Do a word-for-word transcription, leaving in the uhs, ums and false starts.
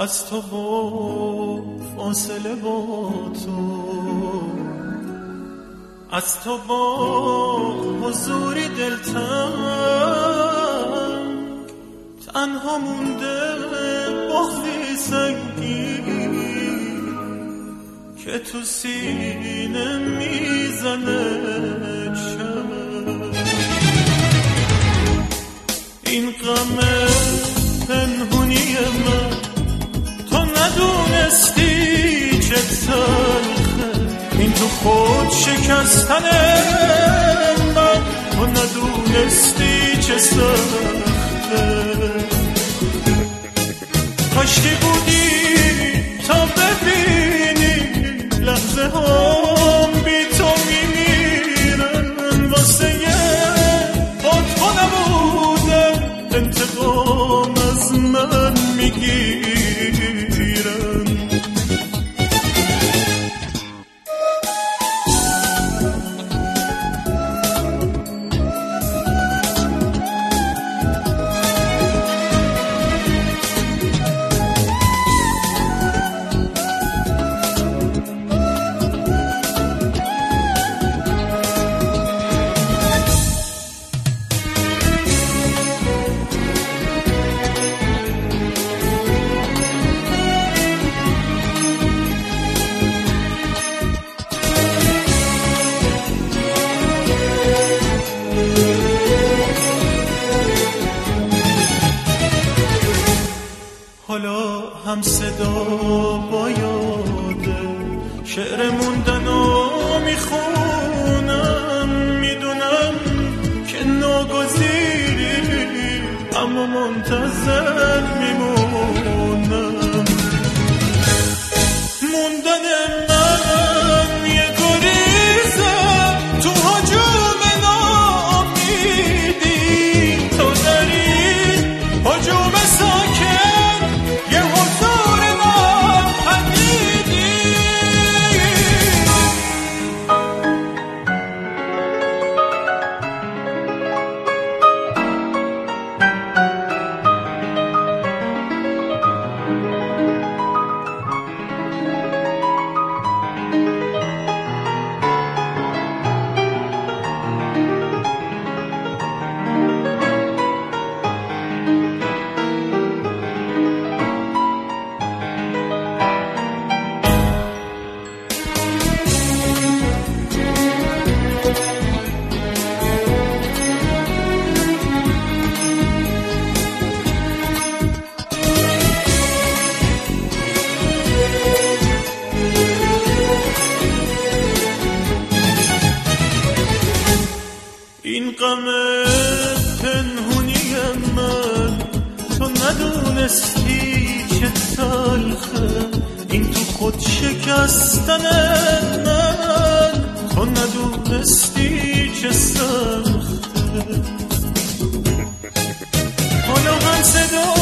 از تو با فاصله با تو، از تو با حضوری دلتنگ، تنها مونده بغضی سنگین که تو سینه میزنه شب. این غم پنهونی من تو ندونستی چه تلخه، این تو خود شکستن من تو ندونستی چه سخته. کاشکی بودی تا ببینی لحظه هم بی تو میمیرن، واسه یه با تو نبودم انتقام از من میگیرن. حالا هم صدا با یاده شعر موندنو میخونم، میدونم که ناگزیری اما منتظر میمونم. موندن من یه گریزه تو هجوم ناامیدی، تو داری هجوم ساکن یه حضور ناپدیدی. این غم پنهونی من تو ندونستی چه تلخه، این تو خود شکستن من تو ندونستی چه سخته. حالا هم صدا